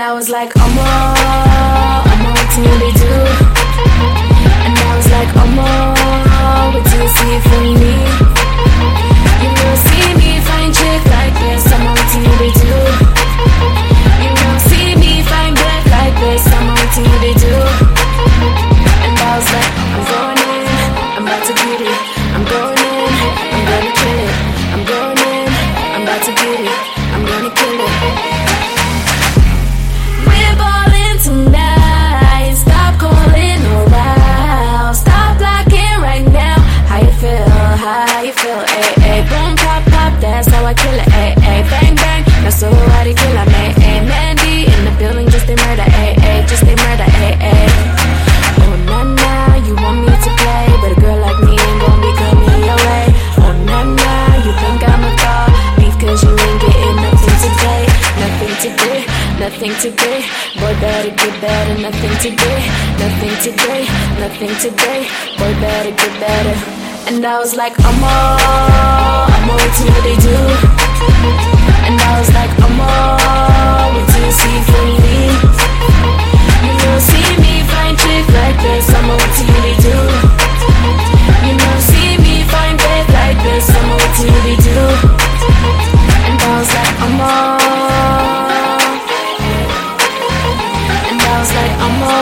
I was like, I'm what till they do. And I was like, what do you see from me? You will see me find chick like this, what till they do. You will see me find bread like this, what till they do. And I was like, I'm going in, I'm about to get it. I'm going in, I'm gonna kill it. I'm going in, I'm about to get it. I'm gonna kill it. We're ballin' tonight. Stop calling around. Stop blocking right now. How you feel? How you feel? Ay, ay. Boom, pop, pop. That's how I kill it. Ay, ay. Bang, bang. That's so how they kill it. Ay, ay. Mandy in the building, just they murder. Ay, ay. Just they murder. Ay, ay. Oh, nah, nah. You want me to play, but a girl like me ain't gon' be coming your way. Oh, nah, nah. You think I'm a fraud? Beef cause you ain't getting nothing today. Nothing today. Nothing today, boy better get better. Nothing today, nothing today, nothing today, boy better get better. And I was like, what do they do? And I was like, what do you see from me? You will see me find chick like this, what do they do? You will see me find bed like this, what do they do? And I was like, I was like,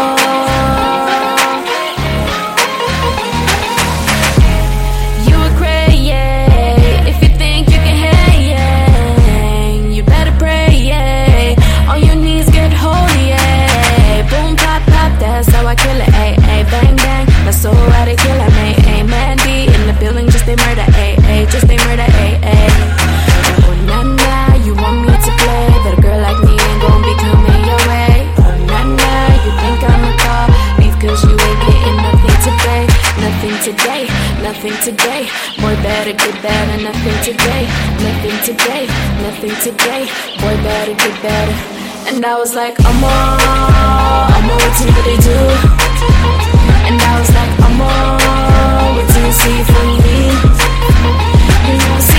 you a crazy, yeah. If you think you can hang, you better pray, yeah. On your knees, get holy, yeah. Boom, pop, pop, that's how I kill it, ay, ay. Bang, bang, that's so how they kill it, ay, ay. Mandy in the building, just they murder, ay, ay. Just they murder, ay, ay. Oh, nah, nah, you want me to play, but a girl like me ain't gon' be coming your way. You think I'm a car, beef cause you ain't getting nothing today. Nothing today, nothing today. Boy better get better, nothing today. Nothing today, nothing today. Boy better get better. And I was like, what do they do? And I was like, what do you see from me? You know,